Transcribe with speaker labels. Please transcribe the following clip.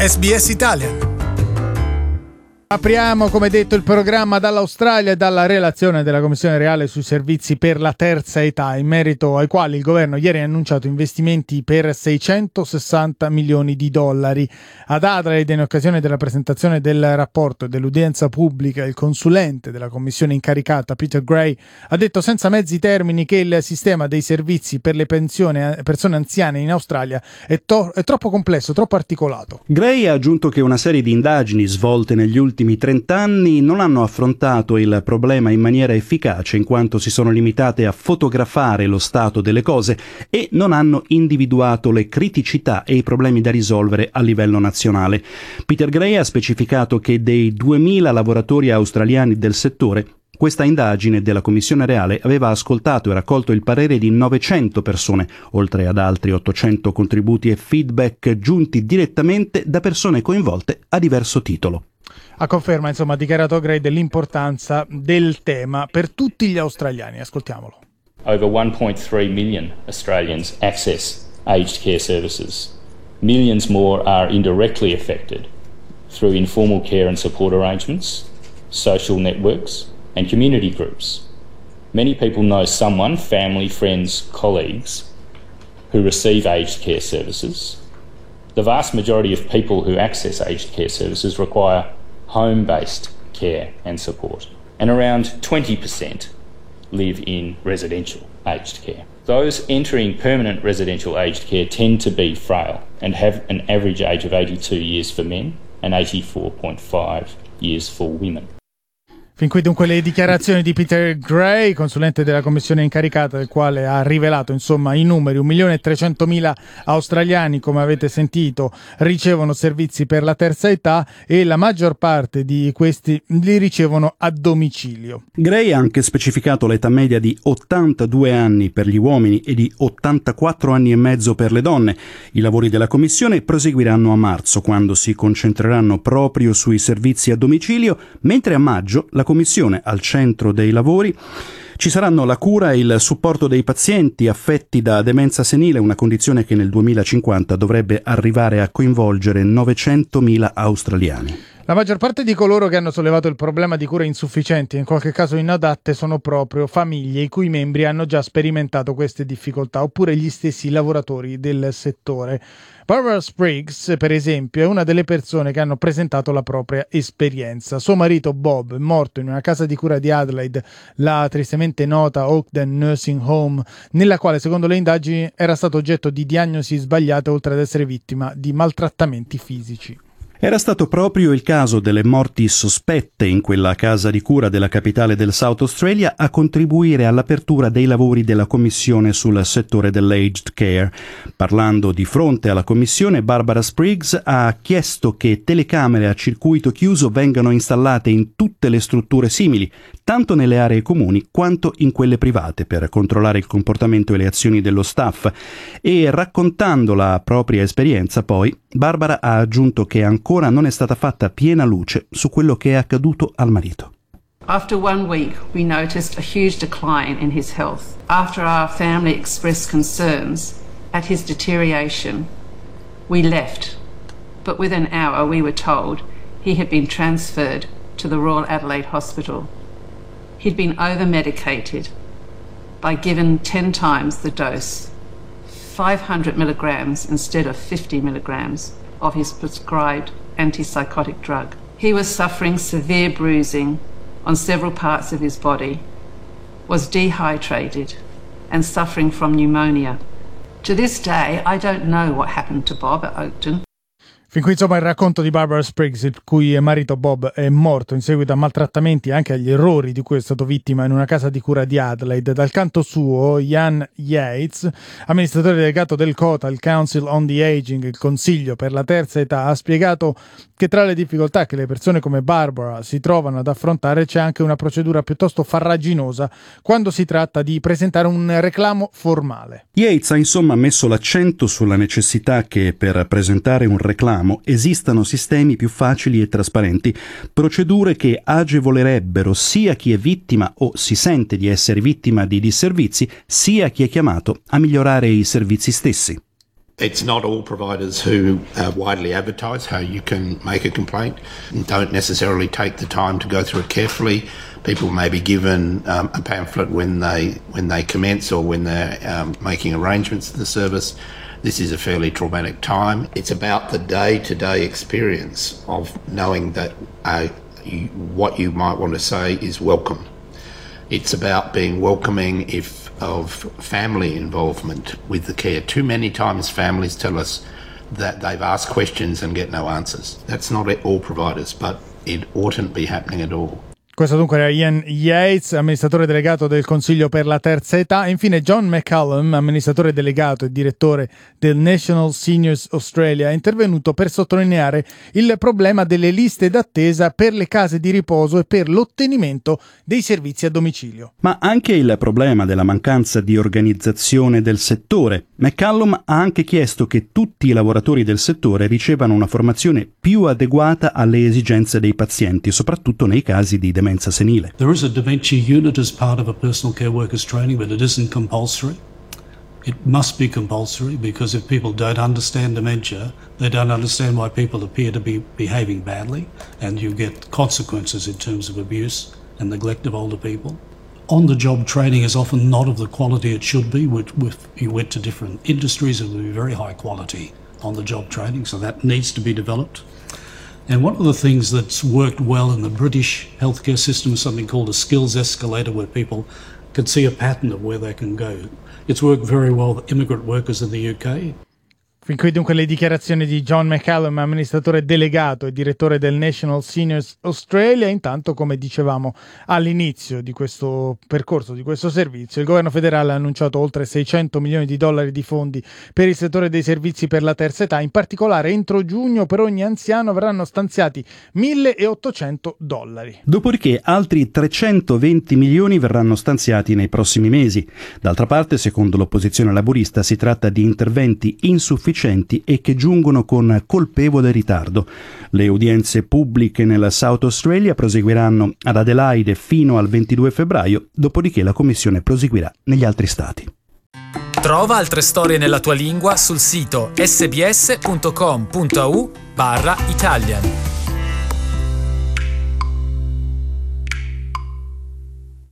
Speaker 1: SBS Italian.
Speaker 2: Apriamo, come detto, il programma dall'Australia e dalla relazione della Commissione Reale sui servizi per la terza età, in merito ai quali il governo ieri ha annunciato investimenti per 660 milioni di dollari. Ad Adelaide, in occasione della presentazione del rapporto e dell'udienza pubblica, il consulente della commissione incaricata, Peter Gray, ha detto senza mezzi termini che il sistema dei servizi per le persone anziane in Australia è troppo complesso, troppo articolato.
Speaker 3: Gray ha aggiunto che una serie di indagini svolte negli ultimi 30 anni non hanno affrontato il problema in maniera efficace, in quanto si sono limitate a fotografare lo stato delle cose e non hanno individuato le criticità e i problemi da risolvere a livello nazionale. Peter Gray ha specificato che dei 2000 lavoratori australiani del settore, questa indagine della Commissione Reale aveva ascoltato e raccolto il parere di 900 persone, oltre ad altri 800 contributi e feedback giunti direttamente da persone coinvolte a diverso titolo.
Speaker 2: A conferma, insomma, ha dichiarato Gray dell'importanza del tema per tutti gli australiani. Ascoltiamolo.
Speaker 4: Over 1.3 million Australians access aged care services. Millions more are indirectly affected through informal care and support arrangements, social networks, and community groups. Many people know someone, family, friends, colleagues, who receive aged care services. The vast majority of people who access aged care services require home-based care and support, and around 20% live in residential aged care. Those entering permanent residential aged care tend to be frail and have an average age of 82 years for men and 84.5 years for women.
Speaker 2: Fin qui dunque le dichiarazioni di Peter Gray, consulente della commissione incaricata, del quale ha rivelato insomma i numeri. 1.300.000 australiani, come avete sentito, ricevono servizi per la terza età e la maggior parte di questi li ricevono a domicilio.
Speaker 3: Gray ha anche specificato l'età media di 82 anni per gli uomini e di 84 anni e mezzo per le donne. I lavori della commissione proseguiranno a marzo, quando si concentreranno proprio sui servizi a domicilio, mentre a maggio la Commissione al centro dei lavori ci saranno la cura e il supporto dei pazienti affetti da demenza senile, una condizione che nel 2050 dovrebbe arrivare a coinvolgere 900.000 australiani.
Speaker 2: La maggior parte di coloro che hanno sollevato il problema di cure insufficienti e in qualche caso inadatte sono proprio famiglie i cui membri hanno già sperimentato queste difficoltà, oppure gli stessi lavoratori del settore. Barbara Spriggs, per esempio, è una delle persone che hanno presentato la propria esperienza. Suo marito Bob è morto in una casa di cura di Adelaide, la tristemente nota Oakden Nursing Home, nella quale, secondo le indagini, era stato oggetto di diagnosi sbagliate, oltre ad essere vittima di maltrattamenti fisici.
Speaker 3: Era stato proprio il caso delle morti sospette in quella casa di cura della capitale del South Australia a contribuire all'apertura dei lavori della commissione sul settore dell'aged care. Parlando di fronte alla commissione, Barbara Spriggs ha chiesto che telecamere a circuito chiuso vengano installate in tutte le strutture simili, tanto nelle aree comuni quanto in quelle private, per controllare il comportamento e le azioni dello staff. E raccontando la propria esperienza, poi, Barbara ha aggiunto che ancora non è stata fatta piena luce su quello che è accaduto al marito.
Speaker 5: After 1 week, we noticed a huge decline in his health. After our family expressed concerns at his deterioration, we left. But within an hour, we were told he had been transferred to the Royal Adelaide Hospital. He'd been over-medicated by given 10 times the dose, 500 milligrams instead of 50 milligrams of his prescribed antipsychotic drug. He was suffering severe bruising on several parts of his body, was dehydrated and suffering from pneumonia. To this day, I don't know what happened to Bob at Oakden.
Speaker 2: Fin qui insomma il racconto di Barbara Spriggs, il cui marito Bob è morto in seguito a maltrattamenti e anche agli errori di cui è stato vittima in una casa di cura di Adelaide. Dal canto suo, Ian Yates, amministratore delegato del COTA, il Council on the Aging, il Consiglio per la terza età, ha spiegato che tra le difficoltà che le persone come Barbara si trovano ad affrontare c'è anche una procedura piuttosto farraginosa quando si tratta di presentare un reclamo formale.
Speaker 3: Yates ha insomma messo l'accento sulla necessità che per presentare un reclamo esistano sistemi più facili e trasparenti, procedure che agevolerebbero sia chi è vittima o si sente di essere vittima di disservizi, sia chi è chiamato a migliorare i servizi stessi.
Speaker 1: It's not all providers who widely advertise how you can make a complaint and don't necessarily take the time to go through it carefully. People may be given a pamphlet when they commence or when they're making arrangements for the service. This is a fairly traumatic time. It's about the day-to-day experience of knowing that what you might want to say is welcome. It's about being welcoming of family involvement with the care. Too many times families tell us that they've asked questions and get no answers. That's not all providers, but it oughtn't be happening at all.
Speaker 2: Questo dunque era Ian Yates, amministratore delegato del Consiglio per la Terza Età, e infine John McCallum, amministratore delegato e direttore del National Seniors Australia, è intervenuto per sottolineare il problema delle liste d'attesa per le case di riposo e per l'ottenimento dei servizi a domicilio.
Speaker 3: Ma anche il problema della mancanza di organizzazione del settore. McCallum ha anche chiesto che tutti i lavoratori del settore ricevano una formazione più adeguata alle esigenze dei pazienti, soprattutto nei casi di demenza senile.
Speaker 6: There is a dementia unit as part of a personal care workers training, but it isn't compulsory. It must be compulsory because if people don't understand dementia, they don't understand why people appear to be behaving badly, and you get consequences in terms of abuse and neglect of older people. On-the-job training is often not of the quality it should be. If you went to different industries, it would be very high quality on-the-job training, so that needs to be developed. And one of the things that's worked well in the British healthcare system is something called a skills escalator, where people can see a pattern of where they can go. It's worked very well with immigrant workers in the UK.
Speaker 2: Fin qui dunque le dichiarazioni di John McCallum, amministratore delegato e direttore del National Seniors Australia. Intanto, come dicevamo all'inizio di questo percorso, di questo servizio, il governo federale ha annunciato oltre $600 milioni di fondi per il settore dei servizi per la terza età. In particolare, entro giugno per ogni anziano verranno stanziati $1.800.
Speaker 3: Dopodiché altri 320 milioni verranno stanziati nei prossimi mesi. D'altra parte, secondo l'opposizione laburista, si tratta di interventi insufficienti e che giungono con colpevole ritardo. Le udienze pubbliche nella South Australia proseguiranno ad Adelaide fino al 22 febbraio, dopodiché la commissione proseguirà negli altri stati.
Speaker 7: Trova altre storie nella tua lingua sul sito sbs.com.au/Italian.